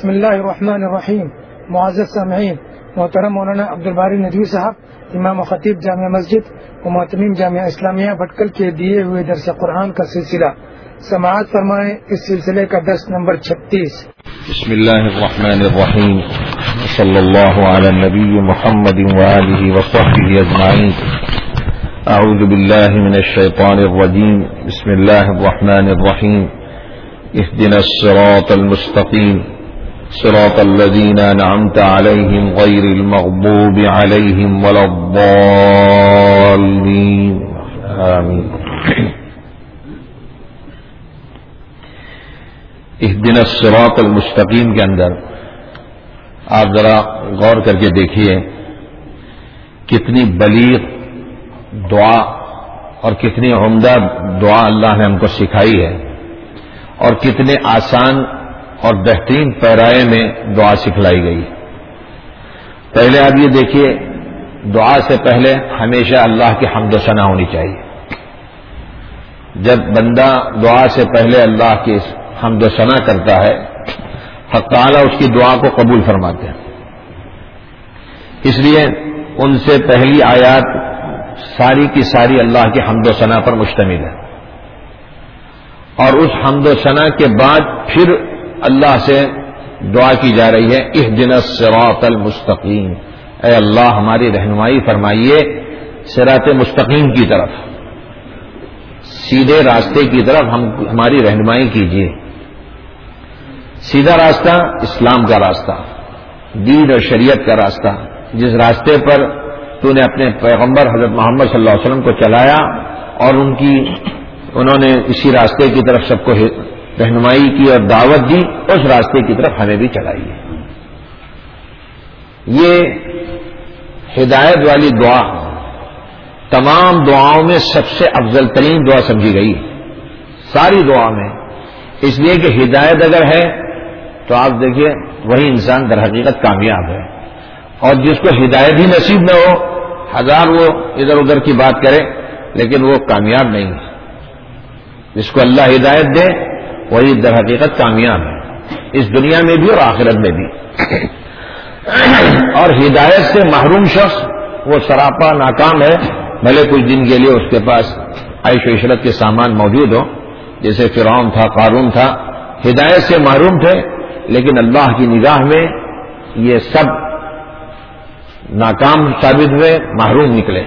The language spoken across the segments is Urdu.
بسم اللہ الرحمن الرحیم. معزز سامعین، محترم مولانا عبدالباری ندوی صاحب، امام و خطیب جامعہ مسجد و محتمیم جامعہ اسلامیہ بھٹکل کے دیے ہوئے درس قرآن کا سلسلہ سماعت فرمائیں. اس سلسلے کا درس نمبر 36. بسم اللہ الرحمن الرحیم. صلی اللہ علی النبی محمد وآلہ وصحبہ اجمعین. اعوذ باللہ من الشیطان الرجیم. بسم اللہ الرحمن الرحیم. اهدنا الصراط المستقیم صراط الذین انعمت علیہم غیر المغضوب علیہم ولا الضالین. آمین. اهدنا الصراط المستقیم کے اندر آپ ذرا غور کر کے دیکھیے کتنی بلیغ دعا اور کتنی عمدہ دعا اللہ نے ہم کو سکھائی ہے، اور کتنے آسان اور بہترین پیرائے میں دعا سکھلائی گئی. پہلے آپ یہ دیکھیے، دعا سے پہلے ہمیشہ اللہ کی حمد و ثنا ہونی چاہیے. جب بندہ دعا سے پہلے اللہ کی حمد و ثنا کرتا ہے، حق تعالی اس کی دعا کو قبول فرماتے ہیں. اس لیے ان سے پہلی آیات ساری کی ساری اللہ کی حمد و ثنا پر مشتمل ہے، اور اس حمد و ثنا کے بعد پھر اللہ سے دعا کی جا رہی ہے، اہدنا الصراط المستقیم. اے اللہ ہماری رہنمائی فرمائیے صراط مستقیم کی طرف، سیدھے راستے کی طرف ہماری رہنمائی کیجیے. سیدھا راستہ اسلام کا راستہ، دین اور شریعت کا راستہ، جس راستے پر تو نے اپنے پیغمبر حضرت محمد صلی اللہ علیہ وسلم کو چلایا اور انہوں نے اسی راستے کی طرف سب کو رہنمائی کی اور دعوت دی، اس راستے کی طرف ہمیں بھی چلائیے. یہ ہدایت والی دعا تمام دعاؤں میں سب سے افضل ترین دعا سمجھی گئی ساری دعا میں، اس لیے کہ ہدایت اگر ہے تو آپ دیکھیے وہی انسان در حقیقت کامیاب ہے، اور جس کو ہدایت ہی نصیب نہ ہو، ہزار وہ ادھر ادھر کی بات کرے لیکن وہ کامیاب نہیں ہے. جس کو اللہ ہدایت دے وہی در حقیقت کامیاب ہے، اس دنیا میں بھی اور آخرت میں بھی. اور ہدایت سے محروم شخص وہ سراپا ناکام ہے، بھلے کچھ دن کے لیے اس کے پاس عیش و عشرت کے سامان موجود ہو، جیسے فرعون تھا، قارون تھا، ہدایت سے محروم تھے، لیکن اللہ کی نگاہ میں یہ سب ناکام ثابت ہوئے، محروم نکلے.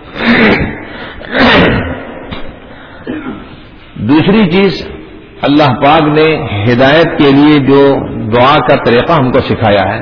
دوسری چیز، اللہ پاک نے ہدایت کے لیے جو دعا کا طریقہ ہم کو سکھایا ہے،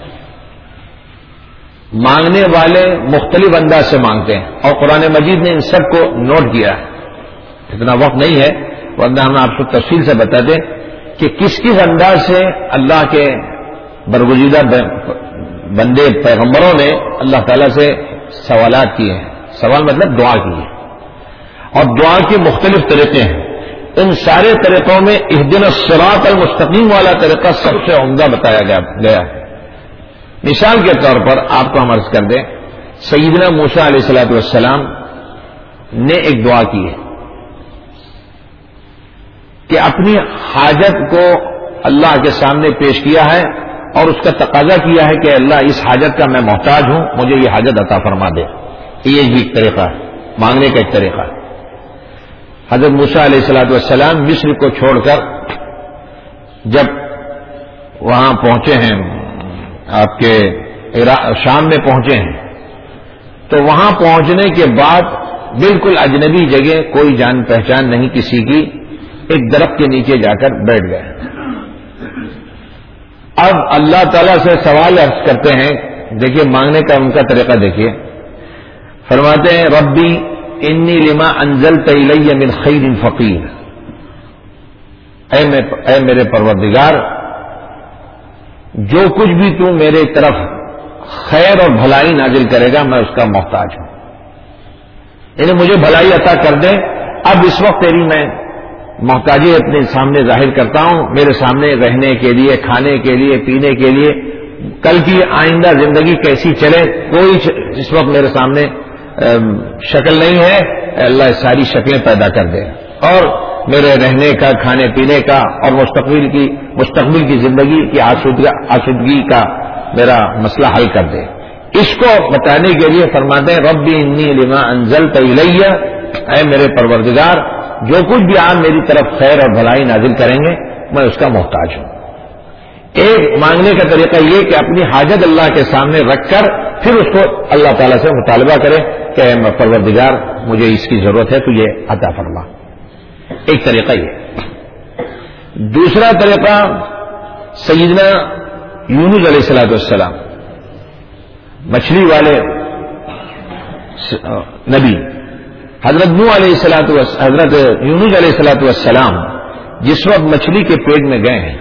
مانگنے والے مختلف انداز سے مانگتے ہیں، اور قرآن مجید نے ان سب کو نوٹ کیا ہے. اتنا وقت نہیں ہے ورنہ ہم آپ کو تفصیل سے بتا دیں کہ کس کس انداز سے اللہ کے برگزیدہ بندے پیغمبروں نے اللہ تعالیٰ سے سوالات کیے ہیں. سوال مطلب دعا کی ہے، اور دعا کے مختلف طریقے ہیں. ان سارے طریقوں میں اہدنا الصراط المستقیم والا طریقہ سب سے عمدہ بتایا گیا ہے. مثال کے طور پر آپ کو ہم عرض کر دیں، سیدنا موسیٰ علیہ الصلوۃ والسلام نے ایک دعا کی ہے کہ اپنی حاجت کو اللہ کے سامنے پیش کیا ہے اور اس کا تقاضا کیا ہے کہ اللہ اس حاجت کا میں محتاج ہوں، مجھے یہ حاجت عطا فرما دے. یہ بھی ایک طریقہ ہے، مانگنے کا ایک طریقہ ہے. حضرت موسیٰ علیہ الصلوۃ والسلام مصر کو چھوڑ کر جب وہاں پہنچے ہیں، آپ کے شام میں پہنچے ہیں، تو وہاں پہنچنے کے بعد بالکل اجنبی جگہ، کوئی جان پہچان نہیں کسی کی، ایک درخت کے نیچے جا کر بیٹھ گئے. اب اللہ تعالیٰ سے سوال عرض کرتے ہیں، دیکھیے مانگنے کا ان کا طریقہ دیکھیے. فرماتے ہیں ربی انی لما انزلت الی من خیر فقیر. اے میرے پروردگار، جو کچھ بھی تو میرے طرف خیر اور بھلائی نازل کرے گا میں اس کا محتاج ہوں. یعنی مجھے بھلائی عطا کر دے. اب اس وقت تیری میں محتاجی اپنے سامنے ظاہر کرتا ہوں، میرے سامنے رہنے کے لیے، کھانے کے لیے، پینے کے لیے، کل کی آئندہ زندگی کیسی چلے کوئی اس وقت میرے سامنے شکل نہیں ہے. اللہ ساری شکلیں پیدا کر دے. اور میرے رہنے کا، کھانے پینے کا اور مستقبل کی زندگی کی آسودگی کا میرا مسئلہ حل کر دے. اس کو بتانے کے لیے فرماتے ہیں ربی انی لما انزلت الی، اے میرے پروردگار جو کچھ بھی آپ میری طرف خیر اور بھلائی نازل کریں گے میں اس کا محتاج ہوں. ایک مانگنے کا طریقہ یہ کہ اپنی حاجت اللہ کے سامنے رکھ کر پھر اس کو اللہ تعالیٰ سے مطالبہ کرے کہ اے پروردگار مجھے اس کی ضرورت ہے تو یہ عطا فرما. ایک طریقہ یہ. دوسرا طریقہ سیدنا یونس علیہ السلام مچھلی والے نبی حضرت یونس علیہ السلام جس وقت مچھلی کے پیٹ میں گئے ہیں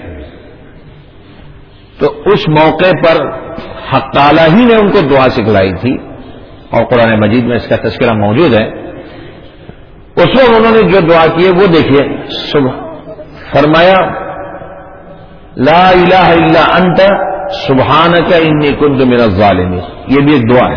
تو اس موقع پر حق تعالیٰ ہی نے ان کو دعا سکھلائی تھی اور قرآن مجید میں اس کا تذکرہ موجود ہے. اس وقت انہوں نے جو دعا کی ہے وہ دیکھیے. فرمایا لا الہ الا انت سبحانک انی کنت من الظالمین. یہ بھی ایک دعا ہے,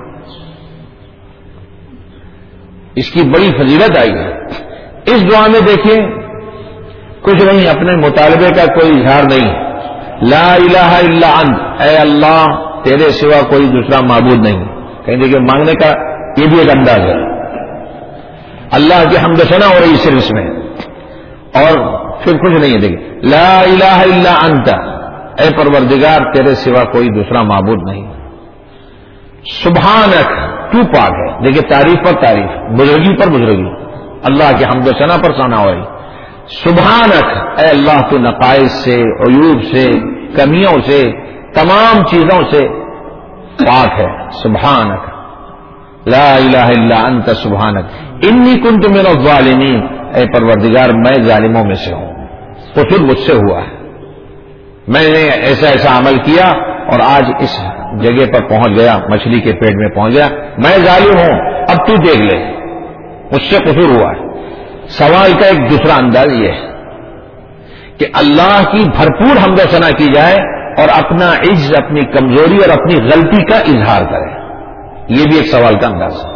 اس کی بڑی فضیلت آئی ہے. اس دعا میں دیکھیے کچھ نہیں, اپنے مطالبے کا کوئی اظہار نہیں. لا الہ الا انت, اے اللہ تیرے سوا کوئی دوسرا معبود نہیں. کہیں دیکھیے مانگنے کا یہ بھی ایک انداز ہے. اللہ کی حمد و ثنا ہو رہی صرف اس میں, اور پھر کچھ نہیں ہے. دیکھیے لا الہ الا انت, اے پروردگار تیرے سوا کوئی دوسرا معبود نہیں. سبحانک, تو پاک ہے. دیکھیے تعریف پر تعریف, بزرگی پر بزرگی, اللہ کی حمد و ثنا پر ثنا ہو رہی. سبحانک, اے اللہ تو نقائص سے, عیوب سے, کمیوں سے, تمام چیزوں سے پاک ہے. سبحانک لا الہ الا انت سبحانک انی کنت من الظالمین, اے پروردگار میں ظالموں میں سے ہوں, قصور مجھ سے ہوا ہے, میں نے ایسا ایسا عمل کیا اور آج اس جگہ پر پہنچ گیا, مچھلی کے پیٹ میں پہنچ گیا, میں ظالم ہوں, اب تو دیکھ لے مجھ سے قصور ہوا ہے. سوال کا ایک دوسرا انداز یہ ہے کہ اللہ کی بھرپور حمد و ثنا کی جائے اور اپنا عجز, اپنی کمزوری اور اپنی غلطی کا اظہار کرے. یہ بھی ایک سوال کا انداز ہے.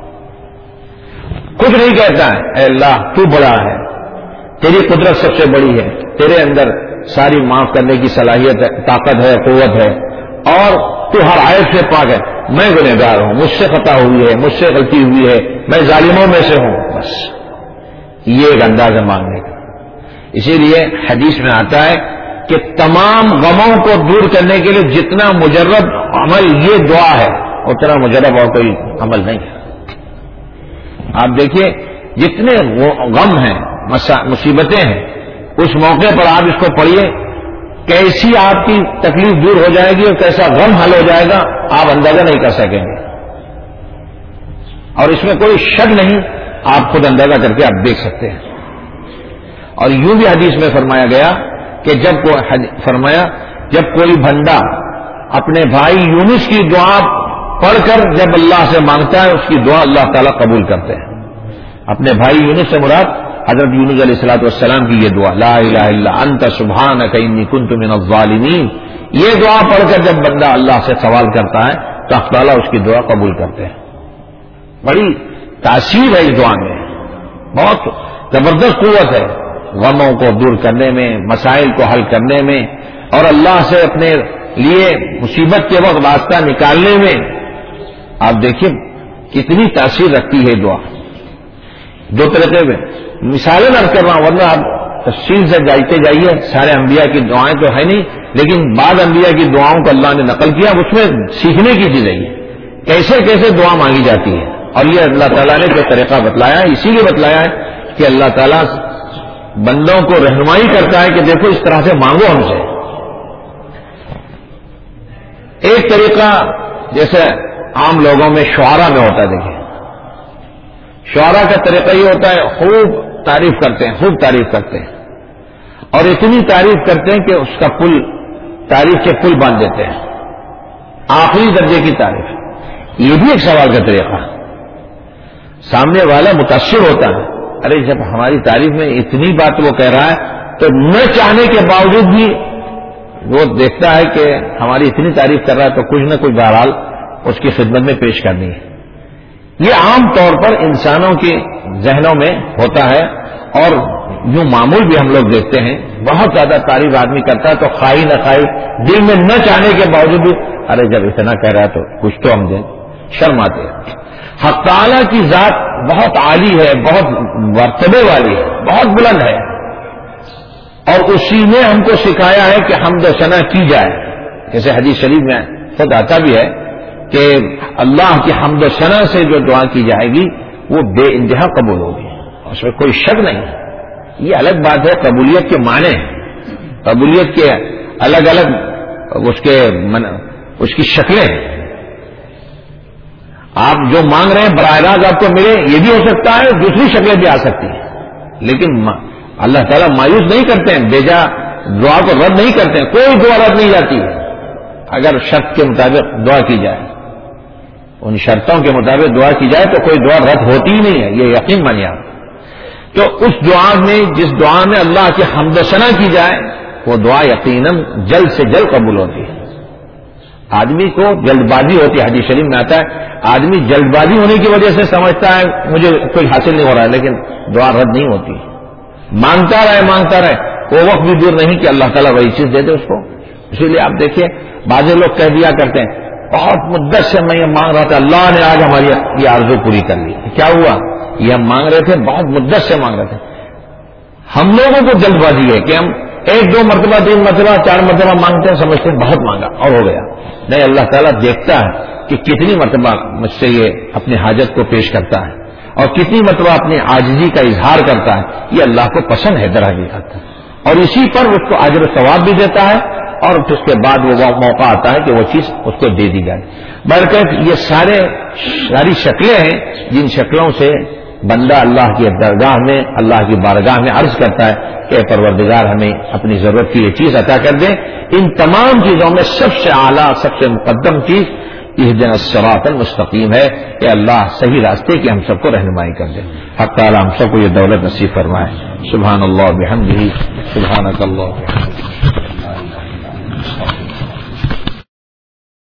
کچھ نہیں کہتا ہے اے اللہ تو بڑا ہے, تیری قدرت سب سے بڑی ہے, تیرے اندر ساری معاف کرنے کی صلاحیت ہے, طاقت ہے, قوت ہے, اور تو ہر عیب سے پاک ہے. میں گنہگار ہوں, مجھ سے خطا ہوئی ہے, مجھ سے غلطی ہوئی ہے, میں ظالموں میں سے ہوں. بس یہ ایک انداز ہے مانگنے کا. اسی لیے حدیث میں آتا ہے کہ تمام غموں کو دور کرنے کے لیے جتنا مجرب عمل یہ دعا ہے اتنا مجرب اور کوئی عمل نہیں ہے. آپ دیکھیے جتنے غم ہیں, مصیبتیں ہیں, اس موقع پر آپ اس کو پڑھیے, کیسی آپ کی تکلیف دور ہو جائے گی اور کیسا غم حل ہو جائے گا آپ اندازہ نہیں کر سکیں گے. اور اس میں کوئی شک نہیں, آپ خود اندازہ کر کے آپ دیکھ سکتے ہیں. اور یوں بھی حدیث میں فرمایا گیا کہ جب کوئی بندہ اپنے بھائی یونس کی دعا پڑھ کر جب اللہ سے مانگتا ہے اس کی دعا اللہ تعالیٰ قبول کرتے ہیں. اپنے بھائی یونس سے مراد حضرت یونس علیہ السلام کی یہ دعا لا الہ الا انت سبحانک انی کنت من الظالمین, یہ دعا پڑھ کر جب بندہ اللہ سے سوال کرتا ہے تو اللہ تعالیٰ اس کی دعا قبول کرتے ہیں. بڑی تاثیر ہے اس دعا میں, بہت زبردست قوت ہے غموں کو دور کرنے میں, مسائل کو حل کرنے میں, اور اللہ سے اپنے لیے مصیبت کے وقت راستہ نکالنے میں. آپ دیکھیں کتنی تاثیر رکھتی ہے دعا. دو طریقے میں مثالیں نہ کر رہا ہوں, ورنہ آپ تفصیل سے جانتے جائیے. سارے انبیاء کی دعائیں تو ہے نہیں, لیکن بعض انبیاء کی دعاؤں کو اللہ نے نقل کیا, اس میں سیکھنے کی چیز ہے کیسے کیسے دعا مانگی جاتی ہے. اور یہ اللہ تعالیٰ نے جو طریقہ بتلایا ہے اسی لیے بتلایا ہے کہ اللہ تعالیٰ بندوں کو رہنمائی کرتا ہے کہ دیکھو اس طرح سے مانگو ہم سے. ایک طریقہ جیسے عام لوگوں میں شعراء میں ہوتا ہے, دیکھیں شعراء کا طریقہ یہ ہوتا ہے خوب تعریف کرتے ہیں, خوب تعریف کرتے ہیں, اور اتنی تعریف کرتے ہیں کہ اس کا پل, تعریف کے پل باندھ دیتے ہیں, آخری درجے کی تعریف. یہ بھی ایک سوال کا طریقہ. سامنے والا متاثر ہوتا ہے, ارے جب ہماری تعریف میں اتنی بات وہ کہہ رہا ہے تو نہ چاہنے کے باوجود بھی وہ دیکھتا ہے کہ ہماری اتنی تعریف کر رہا ہے تو کچھ نہ کچھ بہرحال اس کی خدمت میں پیش کرنی ہے. یہ عام طور پر انسانوں کے ذہنوں میں ہوتا ہے, اور یوں معمول بھی ہم لوگ دیکھتے ہیں، بہت زیادہ تعریف آدمی کرتا ہے تو خواہی نہ خواہی دل میں نہ چاہنے کے باوجود بھی ارے جب اتنا کہہ رہا ہے تو کچھ تو ہم دیں، شرم آتے ہیں۔ حق تعالیٰ کی ذات بہت عالی ہے، بہت مرتبے والی ہے، بہت بلند ہے، اور اسی نے ہم کو سکھایا ہے کہ حمد و ثنا کی جائے۔ جیسے حدیث شریف میں خود آتا بھی ہے کہ اللہ کی حمد و ثنا سے جو دعا کی جائے گی وہ بے انتہا قبول ہوگی، اس میں کوئی شک نہیں۔ یہ الگ بات ہے، قبولیت کے معنی ہیں، قبولیت کے الگ الگ اس کی شکلیں ہیں۔ آپ جو مانگ رہے ہیں براہ راست آپ کو ملے، یہ بھی ہو سکتا ہے، دوسری شکلیں بھی آ سکتی ہیں، لیکن اللہ تعالیٰ مایوس نہیں کرتے ہیں، بیجا دعا کو رد نہیں کرتے ہیں، کوئی دعا رد نہیں جاتی ہے اگر شرط کے مطابق دعا کی جائے، ان شرطوں کے مطابق دعا کی جائے تو کوئی دعا رد ہوتی ہی نہیں ہے، یہ یقین مانیے آپ۔ تو اس دعا میں، جس دعا میں اللہ کی حمد و ثنا کی جائے، وہ دعا یقیناً جلد سے جلد قبول ہوتی ہے۔ آدمی کو جلد بازی ہوتی ہے، حدیث شریف میں آتا ہے آدمی جلد بازی ہونے کی وجہ سے سمجھتا ہے مجھے کچھ حاصل نہیں ہو رہا ہے، لیکن دعا رد نہیں ہوتی، مانگتا رہے، وہ وقت بھی دور نہیں کہ اللہ تعالیٰ وہی چیز دے دے اس کو۔ اسی لیے آپ دیکھیے بعض لوگ کہہ دیا کرتے ہیں بہت مدت سے میں یہ مانگ رہا تھا، اللہ نے آج ہماری یہ آرزو پوری کر لی۔ کیا ہوا؟ یہ ہم مانگ رہے تھے، بہت مدت سے مانگ رہے تھے۔ ہم لوگوں کو جلد بازی ہے کہ ہم 1 2 مرتبہ 3 مرتبہ 4 مرتبہ مانگتے ہیں، سمجھتے ہیں بہت مانگا اور ہو گیا۔ نہیں، اللہ تعالیٰ دیکھتا ہے کہ کتنی مرتبہ مجھ سے یہ اپنی حاجت کو پیش کرتا ہے اور کتنی مرتبہ اپنی عاجزی کا اظہار کرتا ہے، یہ اللہ کو پسند ہے در حقیقت، اور اسی پر اس کو اجر و ثواب بھی دیتا ہے، اور اس کے بعد وہ موقع آتا ہے کہ وہ چیز اس کو دے دی جائے۔ بلکہ یہ ساری شکلیں ہیں جن شکلوں سے بندہ اللہ کی درگاہ میں، اللہ کی بارگاہ میں عرض کرتا ہے کہ پروردگار ہمیں اپنی ضرورت کی یہ چیز عطا کر دیں۔ ان تمام چیزوں میں سب سے اعلیٰ، سب سے مقدم چیز اہدنا الصراط المستقیم ہے کہ اللہ صحیح راستے کی ہم سب کو رہنمائی کر دے۔ حق تعالی ہم سب کو یہ دولت نصیب فرمائے۔ سبحان اللہ بحمدہ، سبحانک اللہ وبحمدک۔